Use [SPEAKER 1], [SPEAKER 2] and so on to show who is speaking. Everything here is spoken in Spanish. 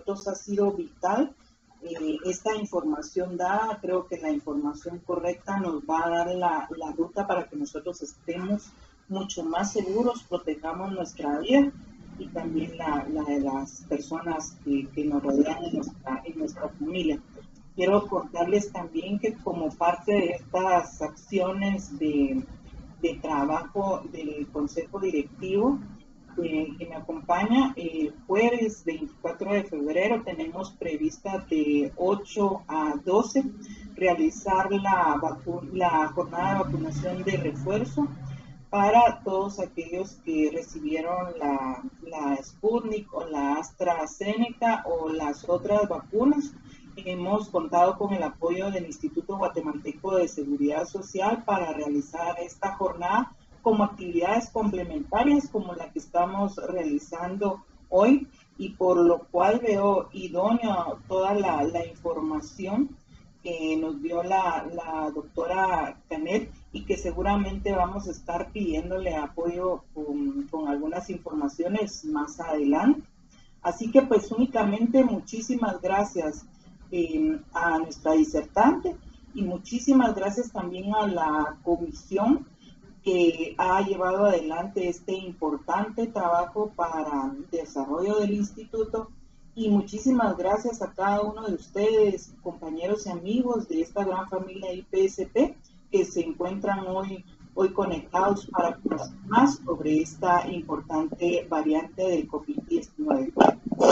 [SPEAKER 1] nosotros ha sido vital. Esta información dada, creo que la información correcta nos va a dar la ruta para que nosotros estemos mucho más seguros, protejamos nuestra vida y también la de las personas que nos rodean en nuestra familia. Quiero contarles también que como parte de estas acciones de trabajo del Consejo Directivo que me acompaña, el jueves 24 de febrero tenemos prevista de 8 a 12 realizar la jornada de vacunación de refuerzo para todos aquellos que recibieron la Sputnik o la AstraZeneca o las otras vacunas. Hemos contado con el apoyo del Instituto Guatemalteco de Seguridad Social para realizar esta jornada como actividades complementarias como la que estamos realizando hoy, y por lo cual veo idóneo toda la información que nos dio la doctora Canet y que seguramente vamos a estar pidiéndole apoyo con algunas informaciones más adelante. Así que pues únicamente muchísimas gracias a nuestra disertante y muchísimas gracias también a la comisión que ha llevado adelante este importante trabajo para el desarrollo del instituto, y muchísimas gracias a cada uno de ustedes, compañeros y amigos de esta gran familia IPSP, que se encuentran hoy conectados para conocer más sobre esta importante variante del COVID-19.